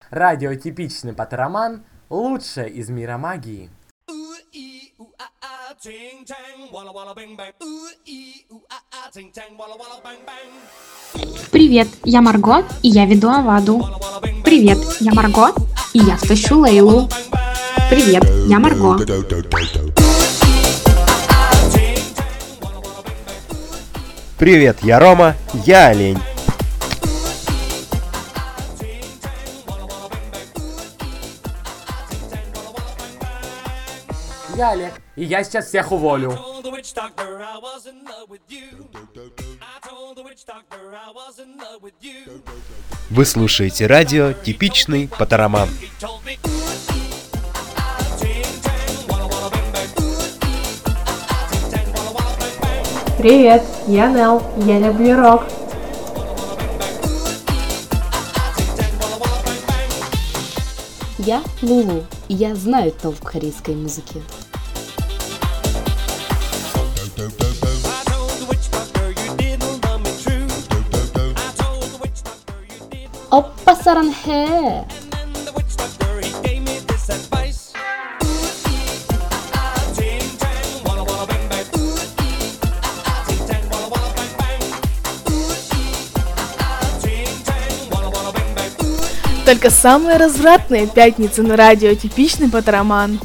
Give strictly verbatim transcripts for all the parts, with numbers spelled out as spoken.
Радио «Типичный Патероман» — лучшее из мира магии. Привет, я Марго, и я веду Аваду. Привет, я Марго, и я стащу Лейлу. Привет, я Марго. Привет, я Рома, я олень. Я Олег, и я сейчас всех уволю. Вы слушаете радио «Типичный Патероман». Привет, я Нел, я люблю рок. Я Лулу, и я знаю толк в корейской музыке. Оппа 사랑해. Только самые развратные пятницы на радио «Типичный Патероман».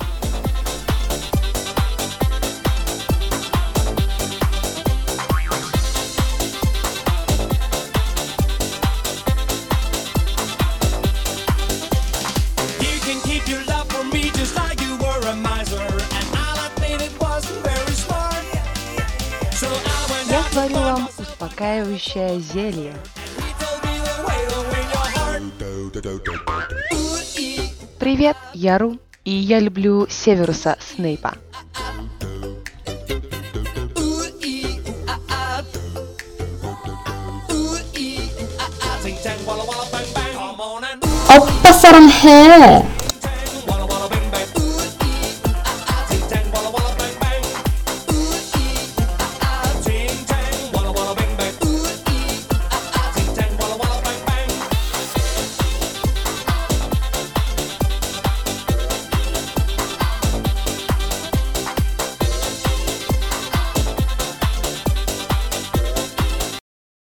Я сварю вам успокаивающее зелье. Привет, я Ру, и я люблю Северуса Снейпа. Оппа 사랑해.